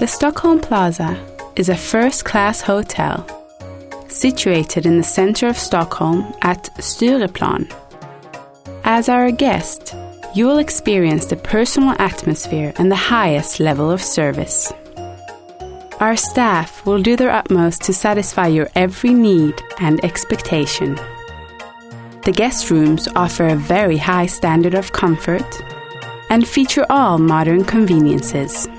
The Stockholm Plaza is a first-class hotel situated in the center of Stockholm at Stureplan. As our guest, you will experience the personal atmosphere and the highest level of service. Our staff will do their utmost to satisfy your every need and expectation. The guest rooms offer a very high standard of comfort and feature all modern conveniences.